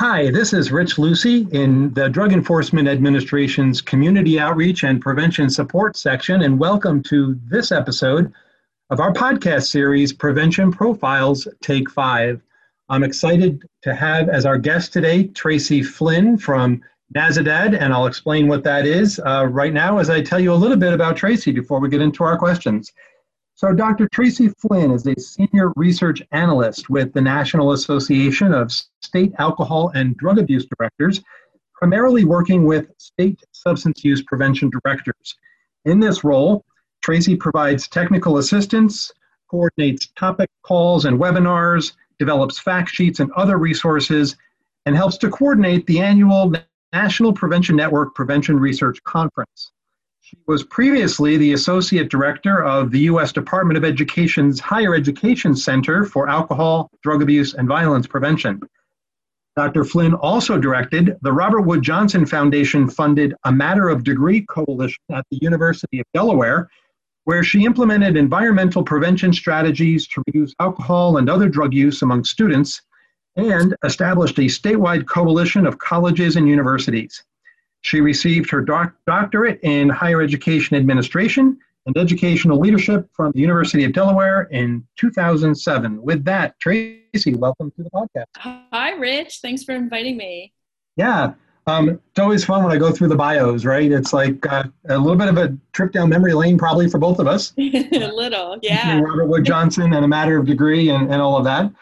Hi, this is Rich Lucy in the Drug Enforcement Administration's Community Outreach and Prevention Support section, and welcome to this episode of our podcast series, Prevention Profiles Take 5. I'm excited to have as our guest today, Tracy Flynn from NAZADAD, and I'll explain what that is right now as I tell you a little bit about Tracy before we get into our questions. So Dr. Tracy Flynn is a senior research analyst with the National Association of State Alcohol and Drug Abuse Directors, primarily working with state substance use prevention directors. In this role, Tracy provides technical assistance, coordinates topic calls and webinars, develops fact sheets and other resources, and helps to coordinate the annual National Prevention Network Prevention Research Conference. She was previously the Associate Director of the U.S. Department of Education's Higher Education Center for Alcohol, Drug Abuse, and Violence Prevention. Dr. Flynn also directed the Robert Wood Johnson Foundation-funded A Matter of Degree Coalition at the University of Delaware, where she implemented environmental prevention strategies to reduce alcohol and other drug use among students, and established a statewide coalition of colleges and universities. She received her doctorate in higher education administration and educational leadership from the University of Delaware in 2007. With that, Tracy, welcome to the podcast. Hi, Rich. Thanks for inviting me. Yeah, it's always fun when I go through the bios, right? It's like a little bit of a trip down memory lane probably for both of us. A little, yeah. Robert Wood Johnson and A Matter of Degree and all of that.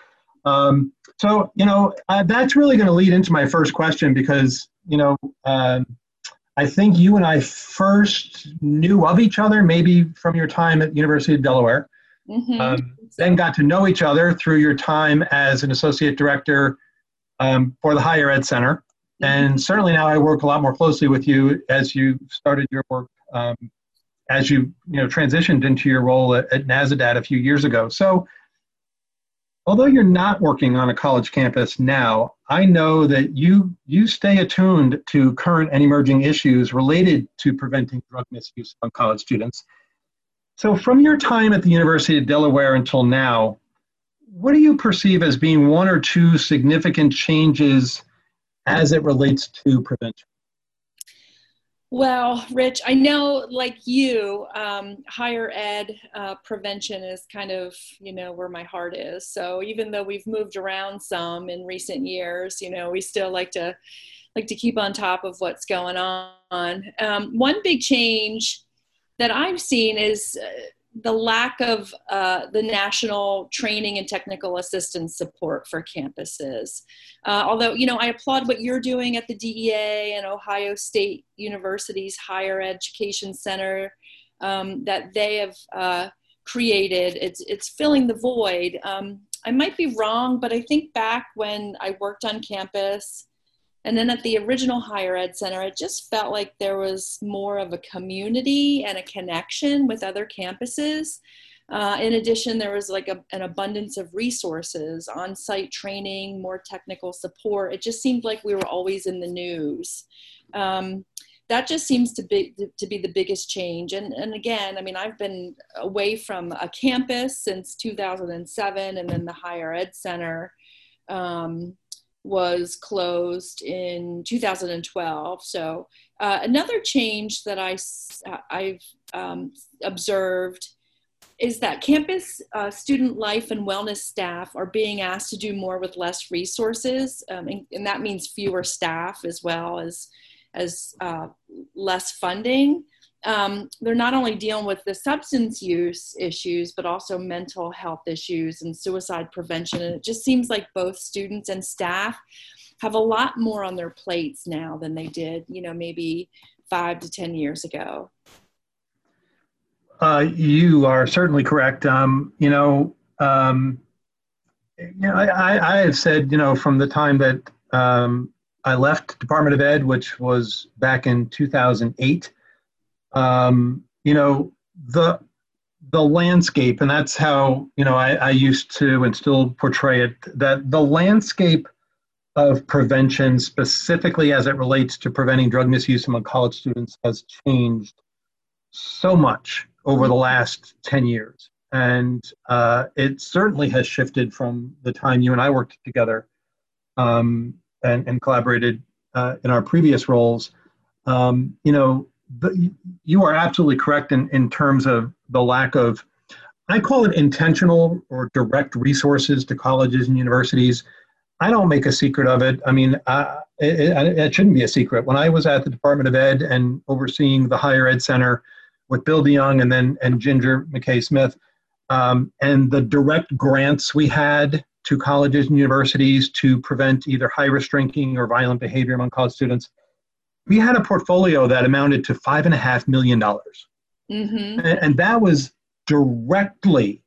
That's really going to lead into my first question because, I think you and I first knew of each other, maybe from your time at the University of Delaware, then got to know each other through your time as an associate director for the Higher Ed Center. And certainly now I work a lot more closely with you as you started your work, as you transitioned into your role at NAZADAD a few years ago. So although you're not working on a college campus now, I know that you stay attuned to current and emerging issues related to preventing drug misuse among college students. So from your time at the University of Delaware until now, what do you perceive as being one or two significant changes as it relates to prevention? Well, Rich, I know like you, higher ed prevention is kind of, where my heart is. So even though we've moved around some in recent years, we still like to keep on top of what's going on. One big change that I've seen is the lack of the national training and technical assistance support for campuses. Although, I applaud what you're doing at the DEA and Ohio State University's Higher Education Center that they have created. It's filling the void. I might be wrong, but I think back when I worked on campus and then at the original Higher Ed Center, it just felt like there was more of a community and a connection with other campuses. In addition, there was like an abundance of resources, on-site training, more technical support. It just seemed like we were always in the news. That just seems to be the biggest change. And again, I've been away from a campus since 2007, and then the Higher Ed Center was closed in 2012. So another change that I've observed is that campus student life and wellness staff are being asked to do more with less resources, and that means fewer staff as well as less funding. They're not only dealing with the substance use issues, but also mental health issues and suicide prevention. And it just seems like both students and staff have a lot more on their plates now than they did, maybe 5 to 10 years ago. You are certainly correct. I have said, from the time that I left Department of Ed, which was back in 2008, the landscape, and that's how, I used to and still portray it, that the landscape of prevention, specifically as it relates to preventing drug misuse among college students, has changed so much over the last 10 years. And it certainly has shifted from the time you and I worked together. and collaborated in our previous roles, you know, you are absolutely correct in terms of the lack of, I call it intentional or direct resources to colleges and universities. I don't make a secret of it. I mean, it shouldn't be a secret. When I was at the Department of Ed and overseeing the Higher Ed Center with Bill DeYoung and Ginger McKay Smith, and the direct grants we had to colleges and universities to prevent either high-risk drinking or violent behavior among college students, we had a portfolio that amounted to $5.5 million. Mm-hmm. And that was directly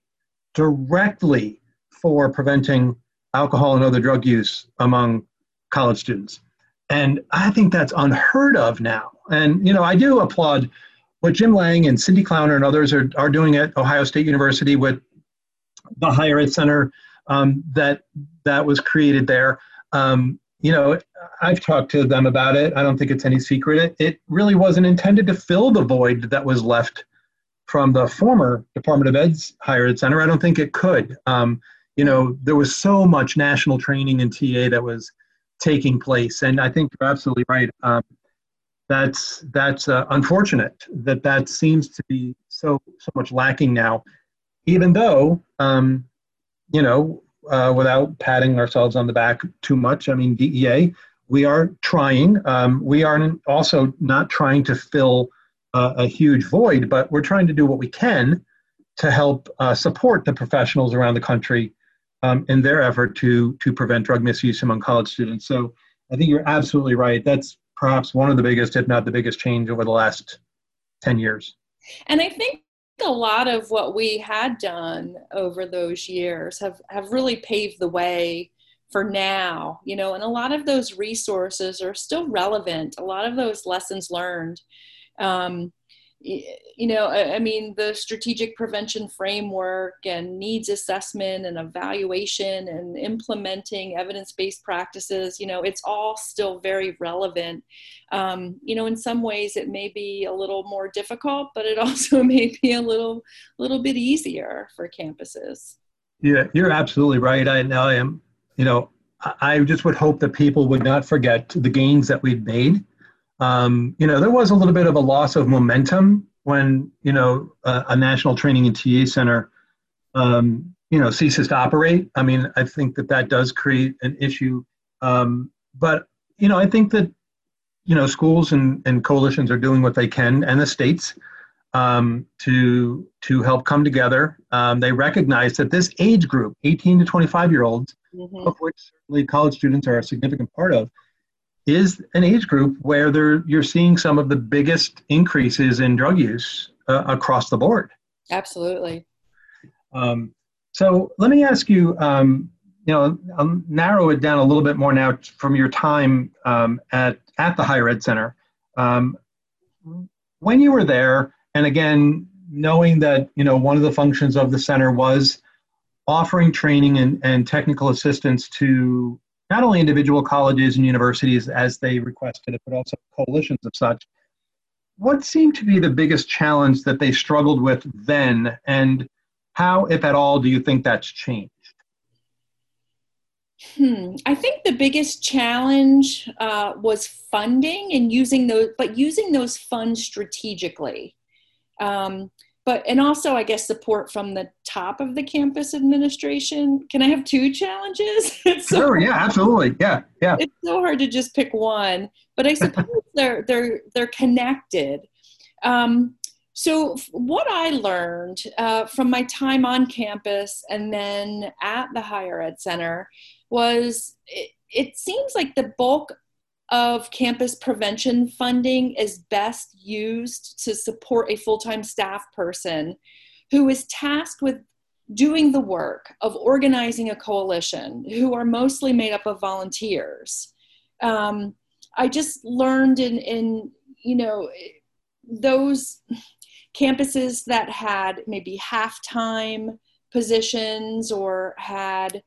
for preventing alcohol and other drug use among college students. And I think that's unheard of now. And, you know, I do applaud what Jim Lang and Cindy Clowner and others are doing at Ohio State University with the Higher Ed Center that was created there. You know, I've talked to them about it. I don't think it's any secret. It really wasn't intended to fill the void that was left from the former Department of Ed's Higher Ed Center. I don't think it could. You know, there was so much national training in TA that was taking place, and I think you're absolutely right. That's unfortunate that seems to be so much lacking now. Even though, you know, without patting ourselves on the back too much, I mean, DEA, we are trying. We are also not trying to fill a huge void, but we're trying to do what we can to help support the professionals around the country in their effort to prevent drug misuse among college students. So I think you're absolutely right. That's perhaps one of the biggest, if not the biggest, change over the last 10 years. And I think a lot of what we had done over those years have really paved the way for now, you know, and a lot of those resources are still relevant. A lot of those lessons learned, you know, I mean, the strategic prevention framework and needs assessment and evaluation and implementing evidence-based practices, you know, it's all still very relevant. You know, in some ways it may be a little more difficult, but it also may be a little bit easier for campuses. Yeah, you're absolutely right. I am, you know, I just would hope that people would not forget the gains that we've made. You know, there was a little bit of a loss of momentum when, you know, a national training and TA center, you know, ceases to operate. I mean, I think that does create an issue. But, you know, I think that, you know, schools and coalitions are doing what they can, and the states, to help come together. They recognize that this age group, 18 to 25-year-olds, mm-hmm. of which certainly college students are a significant part of, is an age group where you're seeing some of the biggest increases in drug use across the board. Absolutely. So let me ask you, you know, I'll narrow it down a little bit more now from your time at the Higher Ed Center. When you were there, and again, knowing that, you know, one of the functions of the center was offering training and technical assistance to not only individual colleges and universities as they requested it, but also coalitions of such. What seemed to be the biggest challenge that they struggled with then, and how, if at all, do you think that's changed? I think the biggest challenge was funding and using those funds strategically. And also, I guess, support from the top of the campus administration. Can I have two challenges? Sure, yeah, absolutely. Yeah. It's so hard to just pick one, but I suppose they're connected. So what I learned from my time on campus and then at the Higher Ed Center was it seems like the bulk of campus prevention funding is best used to support a full-time staff person who is tasked with doing the work of organizing a coalition, who are mostly made up of volunteers. I just learned in you know, those campuses that had maybe half-time positions or had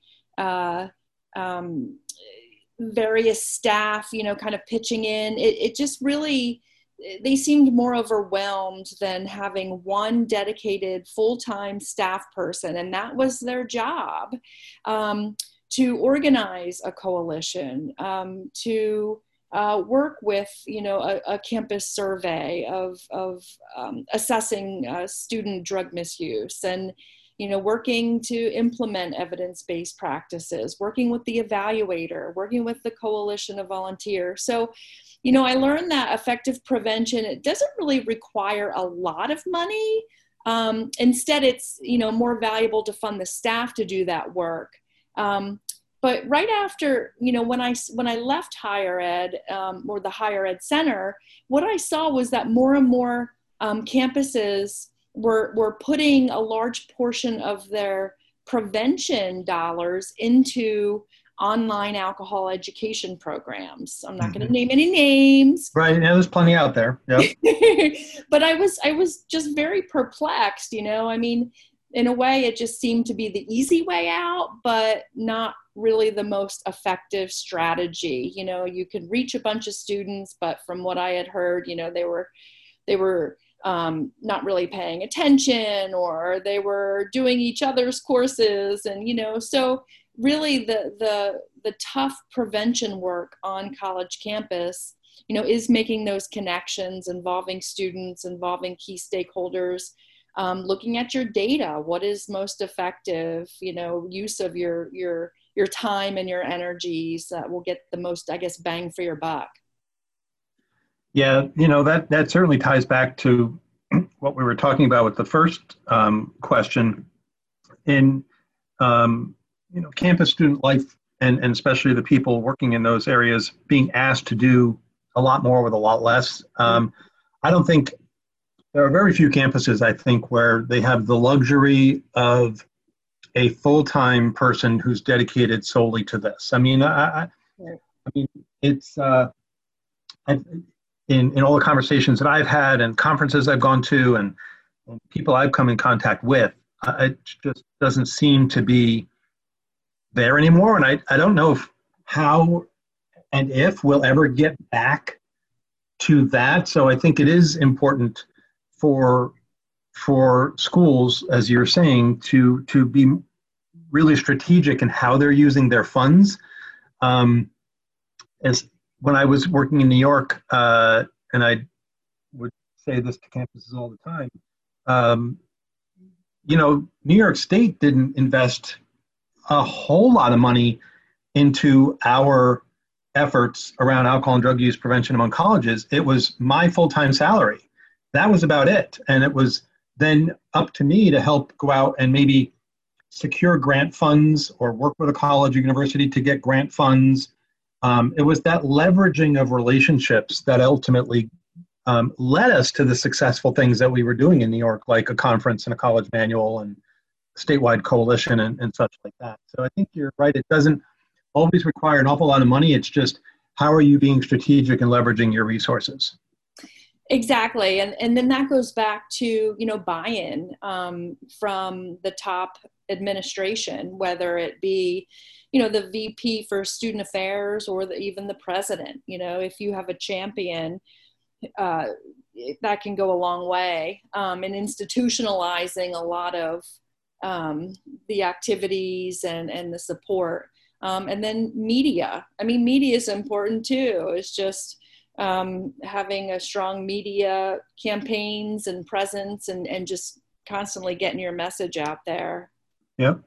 various staff, you know, kind of pitching in. It just really, they seemed more overwhelmed than having one dedicated full-time staff person, and that was their job. to organize a coalition, to work with, a campus survey of assessing student drug misuse, and, working to implement evidence-based practices, working with the evaluator, working with the coalition of volunteers. So, I learned that effective prevention, it doesn't really require a lot of money. Instead, it's, more valuable to fund the staff to do that work. But right after, when I left higher ed, or the higher ed center, what I saw was that more and more campuses were putting a large portion of their prevention dollars into online alcohol education programs. I'm not going to name any names. Right. Yeah, there's plenty out there. Yep. But I was just very perplexed, I mean, in a way, it just seemed to be the easy way out, but not really the most effective strategy. You could reach a bunch of students, but from what I had heard, they were not really paying attention, or they were doing each other's courses, and so really the tough prevention work on college campus, is making those connections, involving students, involving key stakeholders. Looking at your data, what is most effective, use of your time and your energies that will get the most, I guess, bang for your buck. Yeah, that certainly ties back to what we were talking about with the first question. In campus student life, and especially the people working in those areas being asked to do a lot more with a lot less. I don't think there are very few campuses, I think, where they have the luxury of a full-time person who's dedicated solely to this. I mean, it's in all the conversations that I've had and conferences I've gone to and people I've come in contact with, it just doesn't seem to be there anymore. And I don't know how and if we'll ever get back to that. So I think it is important for schools, as you're saying, to be really strategic in how they're using their funds. As when I was working in New York, and I would say this to campuses all the time, New York State didn't invest a whole lot of money into our efforts around alcohol and drug use prevention among colleges. It was my full-time salary. That was about it. And it was then up to me to help go out and maybe secure grant funds or work with a college or university to get grant funds. It was that leveraging of relationships that ultimately led us to the successful things that we were doing in New York, like a conference and a college manual and statewide coalition and such like that. So I think you're right. It doesn't always require an awful lot of money. It's just, how are you being strategic and leveraging your resources? Exactly. And then that goes back to, buy-in from the top administration, whether it be, the VP for student affairs or even the president. If you have a champion, that can go a long way in institutionalizing a lot of the activities and the support. And then media. I mean, media is important too. It's just having a strong media campaigns and presence and just constantly getting your message out there. Yep.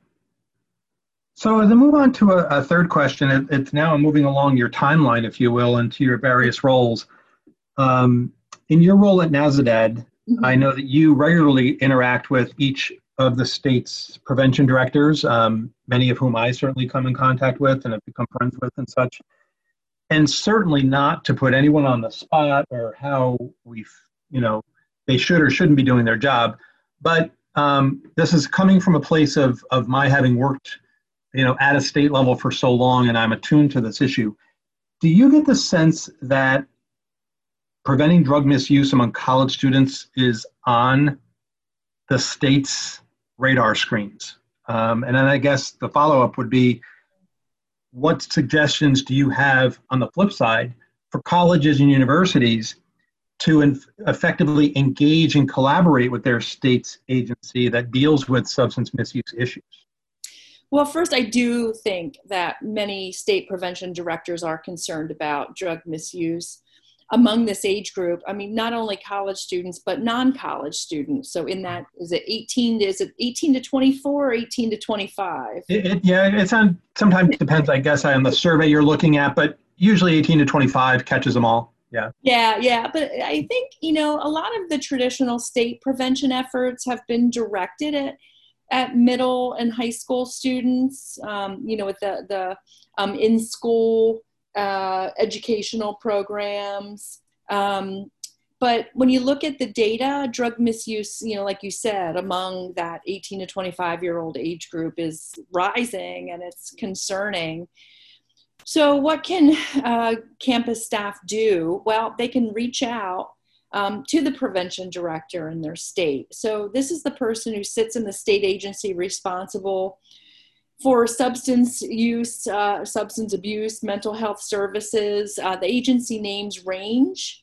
So as I move on to a third question, it's now moving along your timeline, if you will, into your various roles. In your role at NASADED, I know that you regularly interact with each of the state's prevention directors, many of whom I certainly come in contact with and have become friends with and such. And certainly not to put anyone on the spot or how they should or shouldn't be doing their job. But this is coming from a place of my having worked, at a state level for so long, and I'm attuned to this issue. Do you get the sense that preventing drug misuse among college students is on the state's radar screens? And then I guess the follow-up would be, what suggestions do you have on the flip side for colleges and universities to effectively engage and collaborate with their state's agency that deals with substance misuse issues? Well, first, I do think that many state prevention directors are concerned about drug misuse among this age group. I mean, not only college students, but non-college students. So in that, is it 18 to 24 or 18 to 25? Yeah, it's on, sometimes depends, I guess, on the survey you're looking at, but usually 18 to 25 catches them all. Yeah. Yeah. But I think, a lot of the traditional state prevention efforts have been directed at middle and high school students, with the in-school educational programs. But when you look at the data, drug misuse, like you said, among that 18 to 25-year-old age group is rising, and it's concerning. So what can campus staff do? Well, they can reach out to the prevention director in their state. So this is the person who sits in the state agency responsible for substance use, substance abuse, mental health services. The agency names range.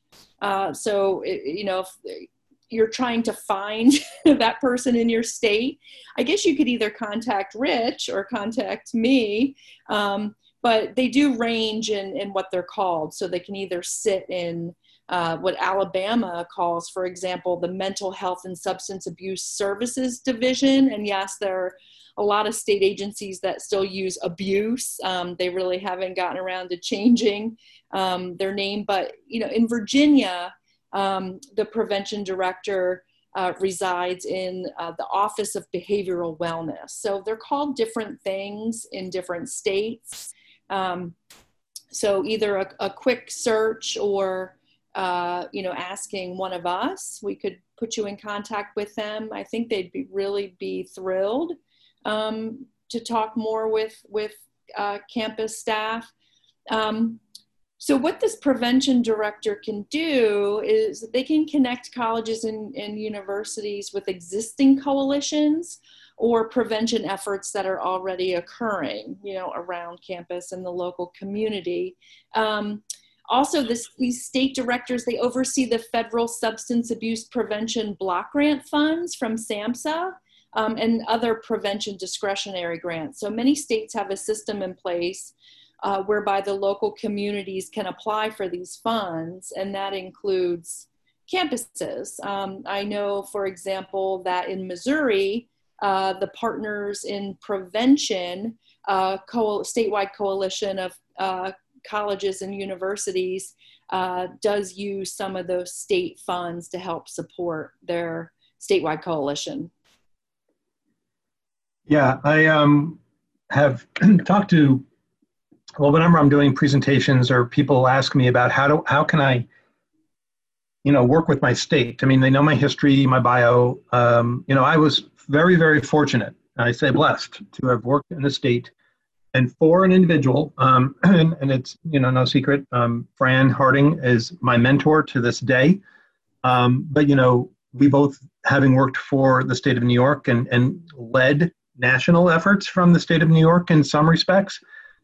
If you're trying to find that person in your state, I guess you could either contact Rich or contact me. But they do range in what they're called. So they can either sit in what Alabama calls, for example, the Mental Health and Substance Abuse Services Division. And yes, there are a lot of state agencies that still use abuse. They really haven't gotten around to changing their name. But, in Virginia, the prevention director resides in the Office of Behavioral Wellness. So they're called different things in different states. So either a quick search or, asking one of us, we could put you in contact with them. I think they'd really be thrilled to talk more with campus staff. So what this prevention director can do is they can connect colleges and universities with existing coalitions or prevention efforts that are already occurring, around campus and the local community. Also, these state directors, they oversee the federal substance abuse prevention block grant funds from SAMHSA and other prevention discretionary grants. So many states have a system in place whereby the local communities can apply for these funds, and that includes campuses. I know, for example, that in Missouri, the Partners in Prevention statewide coalition of colleges and universities does use some of those state funds to help support their statewide coalition. Yeah, I have talked to, whenever I'm doing presentations or people ask me about how can I, work with my state. I mean, they know my history, my bio. I was very, very fortunate, I say blessed, to have worked in the state. And for an individual, and it's, no secret, Fran Harding is my mentor to this day. But, we both, having worked for the state of New York and led national efforts from the state of New York in some respects,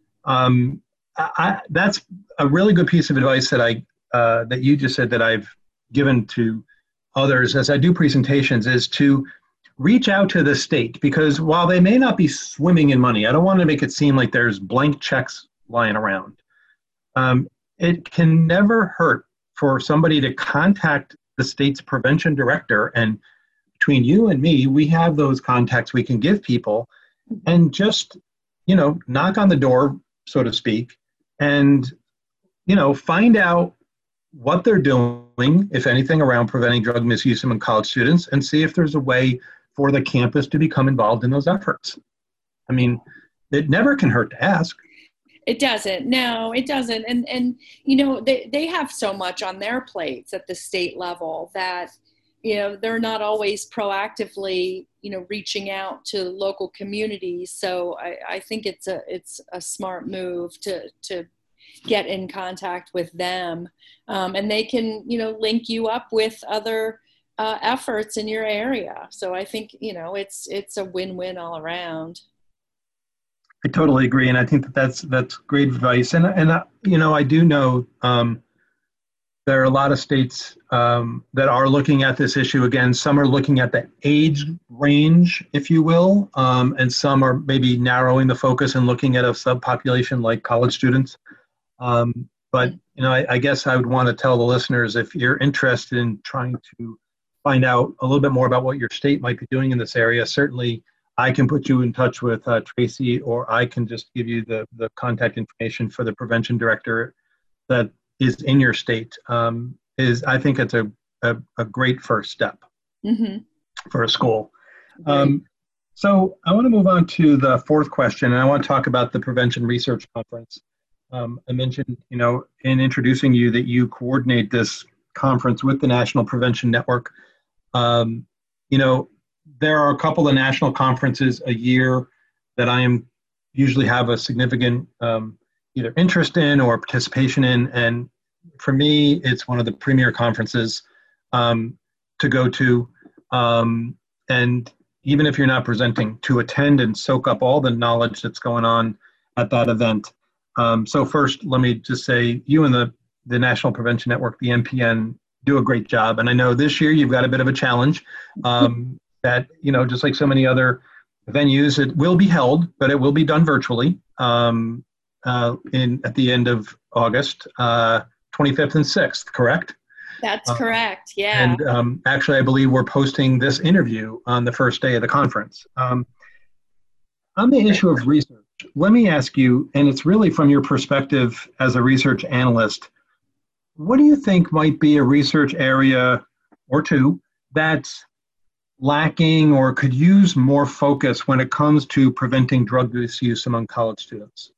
that's a really good piece of advice that you just said that I've given to others as I do presentations, is to reach out to the state, because while they may not be swimming in money, I don't want to make it seem like there's blank checks lying around. It can never hurt for somebody to contact the state's prevention director, and between you and me, we have those contacts we can give people, and just, knock on the door, so to speak, and, find out what they're doing, if anything, around preventing drug misuse among college students, and see if there's a way for the campus to become involved in those efforts. I mean, it never can hurt to ask. It doesn't. No, it doesn't. And they have so much on their plates at the state level that, they're not always proactively, reaching out to local communities. So I think it's a smart move to get in contact with them. And they can, link you up with other efforts in your area. So I think, it's a win-win all around. I totally agree. And I think that's great advice. And I do know, there are a lot of states that are looking at this issue. Again, some are looking at the age range, if you will, and some are maybe narrowing the focus and looking at a subpopulation like college students. But I guess I would want to tell the listeners, if you're interested in trying to find out a little bit more about what your state might be doing in this area, certainly I can put you in touch with Tracy, or I can just give you the contact information for the prevention director that is in your state. I think it's a great first step for a school. So I want to move on to the fourth question, and I want to talk about the Prevention Research Conference. I mentioned, in introducing you, that you coordinate this conference with the National Prevention Network. There are a couple of national conferences a year that I usually have a significant either interest in or participation in, and for me, it's one of the premier conferences to go to, and even if you're not presenting, to attend and soak up all the knowledge that's going on at that event. So first, let me just say, you and the National Prevention Network, the NPN, do a great job. And I know this year you've got a bit of a challenge that, just like so many other venues, it will be held, but it will be done virtually at the end of August, 25th and 6th, correct? That's correct, yeah. And actually, I believe we're posting this interview on the first day of the conference. On the issue of research, let me ask you, and it's really from your perspective as a research analyst, what do you think might be a research area or two that's lacking or could use more focus when it comes to preventing drug misuse among college students?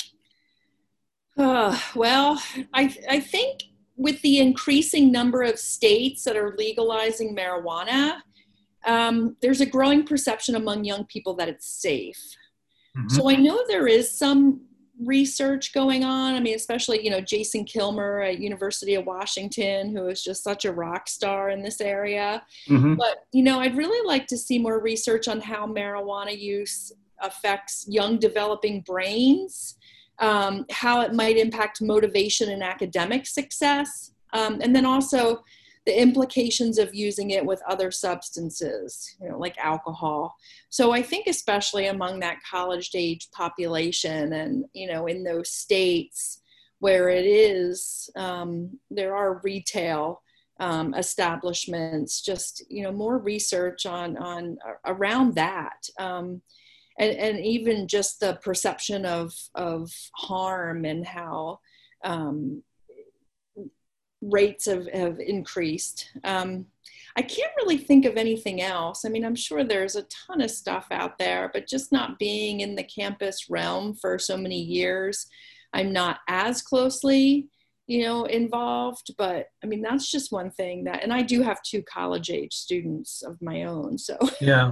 Well, I think with the increasing number of states that are legalizing marijuana, there's a growing perception among young people that it's safe. So I know there is some research going on. I mean, especially, Jason Kilmer at University of Washington, who is just such a rock star in this area. But, I'd really like to see more research on how marijuana use affects young developing brains, how it might impact motivation and academic success, and then also the implications of using it with other substances, like alcohol. So I think especially among that college-age population and, in those states where it is, there are retail establishments, just, more research on around that. And even just the perception of harm and how rates have increased. I can't really think of anything else. I mean, I'm sure there's a ton of stuff out there, but just not being in the campus realm for so many years, I'm not as closely, involved. But I mean, that's just one thing and I do have 2 college age students of my own. So yeah.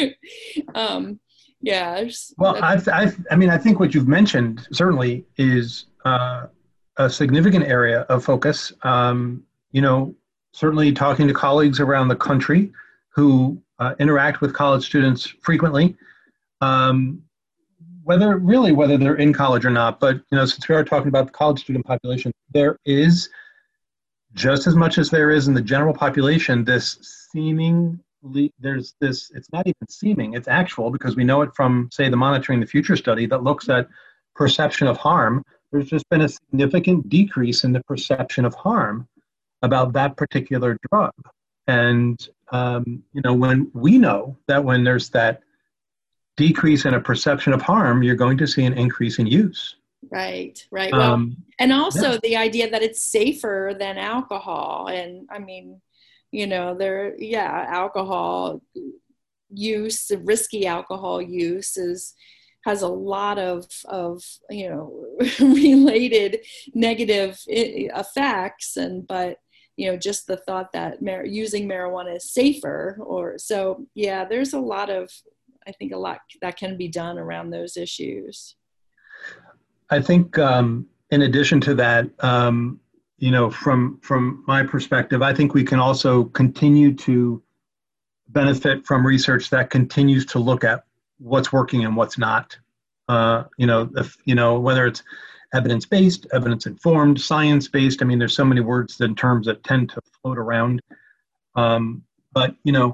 Yeah. Well, I think what you've mentioned certainly is a significant area of focus. Certainly talking to colleagues around the country who interact with college students frequently, whether they're in college or not. But, since we are talking about the college student population, there is, just as much as there is in the general population, it's not even seeming, it's actual, because we know it from, say, the Monitoring the Future study that looks at perception of harm. There's just been a significant decrease in the perception of harm about that particular drug. And, when we know that when there's that decrease in a perception of harm, you're going to see an increase in use. Right. Well, and also the idea that it's safer than alcohol. And I mean, alcohol use, risky alcohol use has a lot of related negative effects, but just the thought that using marijuana is safer, there's a lot that can be done around those issues. I think in addition to that, from my perspective, I think we can also continue to benefit from research that continues to look at what's working and what's not. Whether it's evidence-based, evidence-informed, science-based. I mean, there's so many words and terms that tend to float around. But,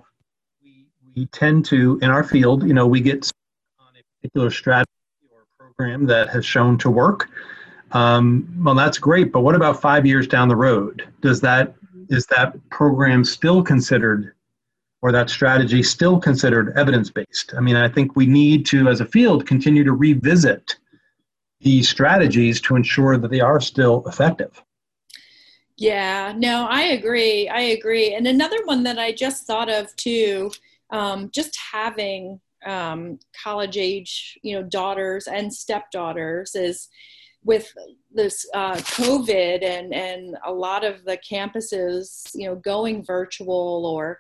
we tend to, in our field, we get on a particular strategy or program that has shown to work. Well, that's great, but what about 5 years down the road? Is that program still considered, or that strategy still considered evidence-based? I mean, I think we need to, as a field, continue to revisit these strategies to ensure that they are still effective. Yeah, no, I agree. And another one that I just thought of too, just having college age, daughters and stepdaughters, is with this COVID and a lot of the campuses, going virtual or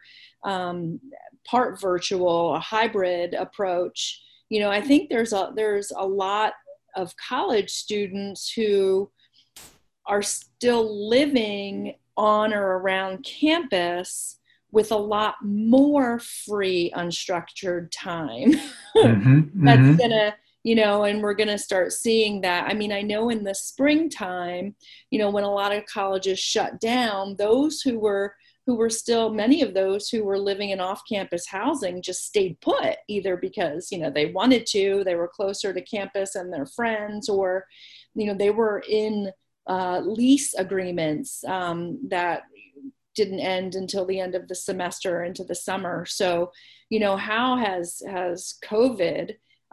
part virtual, a hybrid approach. I think there's a lot of college students who are still living on or around campus with a lot more free, unstructured time. That's gonna, and we're gonna start seeing that. I mean, I know in the springtime, when a lot of colleges shut down, those who were still, many of those who were living in off-campus housing just stayed put, either because, they wanted to, they were closer to campus and their friends, or, they were in lease agreements that didn't end until the end of the semester into the summer. So, how has COVID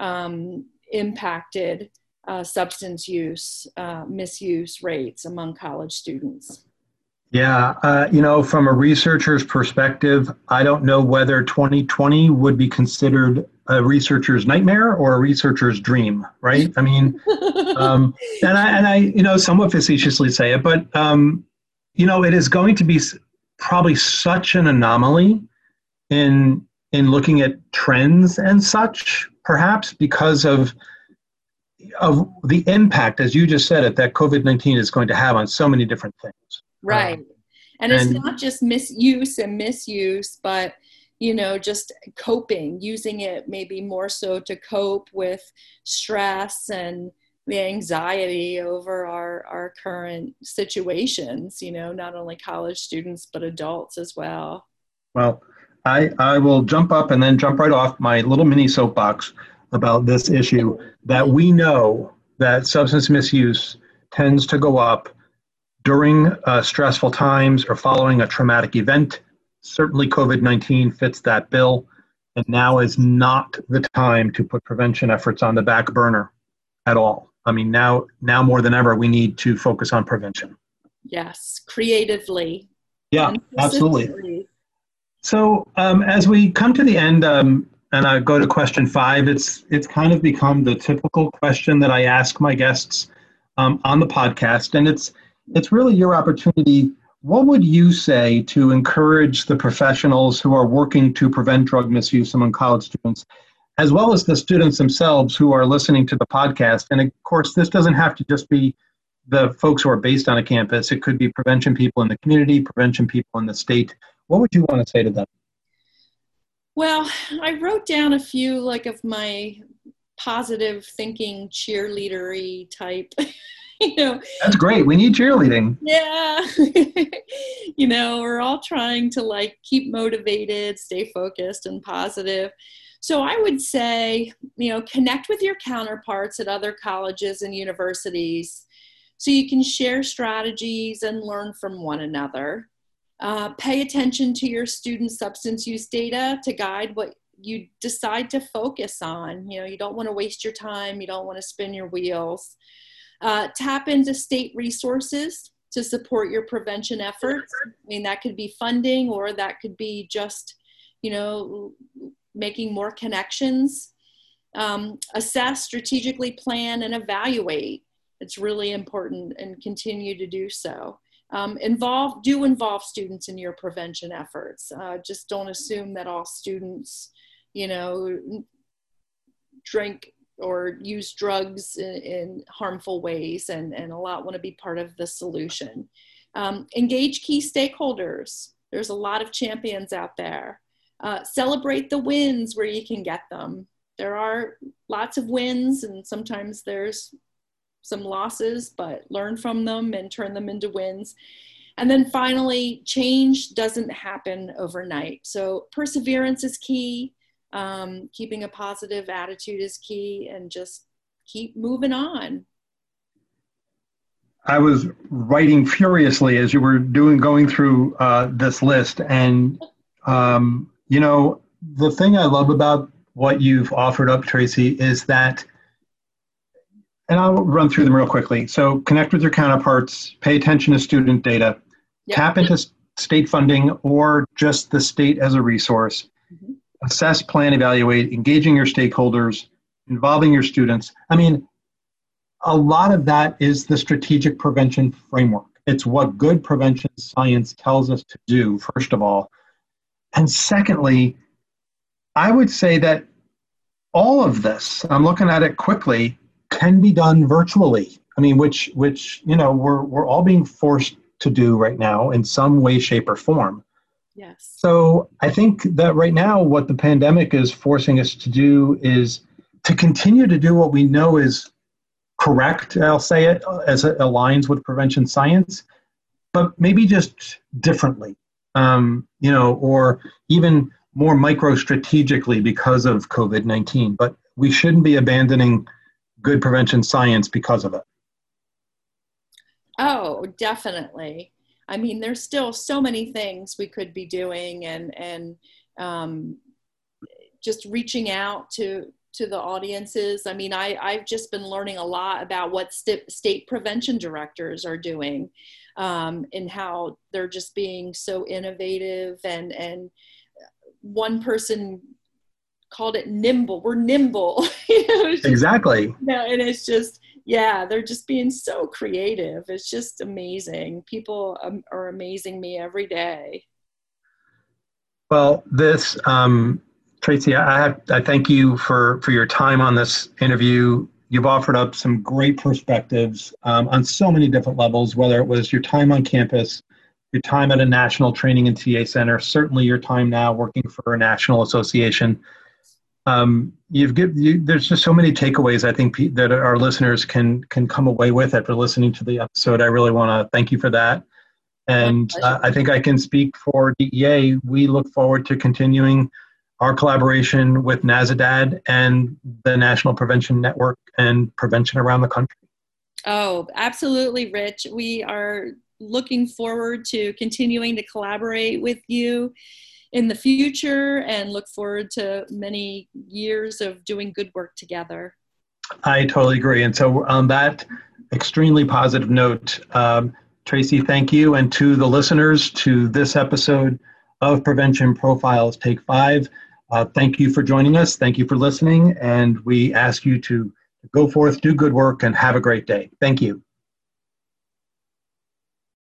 impacted substance use, misuse rates among college students? Yeah, from a researcher's perspective, I don't know whether 2020 would be considered a researcher's nightmare or a researcher's dream, right? I mean, and I somewhat facetiously say it, but it is going to be probably such an anomaly in looking at trends and such, perhaps because of the impact, as you just said it, that COVID-19 is going to have on so many different things. Right. And it's not just misuse and misuse, but, just coping, using it maybe more so to cope with stress and the anxiety over our current situations, not only college students, but adults as well. Well, I will jump up and then jump right off my little mini soapbox about this issue, that we know that substance misuse tends to go up during stressful times or following a traumatic event. Certainly COVID-19 fits that bill, and now is not the time to put prevention efforts on the back burner at all. I mean, now more than ever, we need to focus on prevention. Yes, creatively. Yeah, absolutely. So as we come to the end, and I go to question 5, it's kind of become the typical question that I ask my guests on the podcast, and it's really your opportunity. What would you say to encourage the professionals who are working to prevent drug misuse among college students, as well as the students themselves who are listening to the podcast? And of course, this doesn't have to just be the folks who are based on a campus. It could be prevention people in the community, prevention people in the state. What would you want to say to them? Well, I wrote down a few of my positive thinking cheerleadery type. That's great. We need cheerleading. Yeah. We're all trying to keep motivated, stay focused and positive. So I would say, connect with your counterparts at other colleges and universities so you can share strategies and learn from one another. Pay attention to your student substance use data to guide what you decide to focus on. You don't want to waste your time. You don't want to spin your wheels. Tap into state resources to support your prevention efforts. I mean, that could be funding, or that could be just, making more connections. Assess, strategically plan, and evaluate. It's really important, and continue to do so. Involve students in your prevention efforts. Just don't assume that all students, drink or use drugs in harmful ways, and a lot want to be part of the solution. Engage key stakeholders. There's a lot of champions out there. Celebrate the wins where you can get them. There are lots of wins, and sometimes there's some losses, but learn from them and turn them into wins. And then finally, change doesn't happen overnight. So perseverance is key. Keeping a positive attitude is key, and just keep moving on. I was writing furiously as you were going through this list. And, the thing I love about what you've offered up, Tracy, is that, and I'll run through them real quickly. So connect with your counterparts, pay attention to student data, tap into state funding or just the state as a resource, assess, plan, evaluate, engaging your stakeholders, involving your students. I mean, a lot of that is the strategic prevention framework. It's what good prevention science tells us to do, first of all. And secondly, I would say that all of this, I'm looking at it quickly, can be done virtually. I mean, which we're all being forced to do right now in some way, shape, or form. Yes. So I think that right now what the pandemic is forcing us to do is to continue to do what we know is correct, I'll say it, as it aligns with prevention science, but maybe just differently, or even more micro-strategically because of COVID-19. But we shouldn't be abandoning good prevention science because of it. Oh, definitely. I mean, there's still so many things we could be doing, and just reaching out to the audiences. I mean, I've just been learning a lot about what state prevention directors are doing, and how they're just being so innovative. And one person called it nimble. We're nimble. Exactly. And it's just, they're just being so creative. It's just amazing. People are amazing me every day. Well, this, Tracy, I thank you for your time on this interview. You've offered up some great perspectives on so many different levels, whether it was your time on campus, your time at a national training and TA center, certainly your time now working for a national association. There's just so many takeaways I think that our listeners can come away with after listening to the episode. I really want to thank you for that. And I think I can speak for DEA. We look forward to continuing our collaboration with NASADAD and the National Prevention Network and prevention around the country. Oh, absolutely, Rich. We are looking forward to continuing to collaborate with you in the future and look forward to many years of doing good work together. I totally agree. And so on that extremely positive note, Tracy, thank you. And to the listeners to this episode of Prevention Profiles Take 5, thank you for joining us. Thank you for listening. And we ask you to go forth, do good work, and have a great day. Thank you.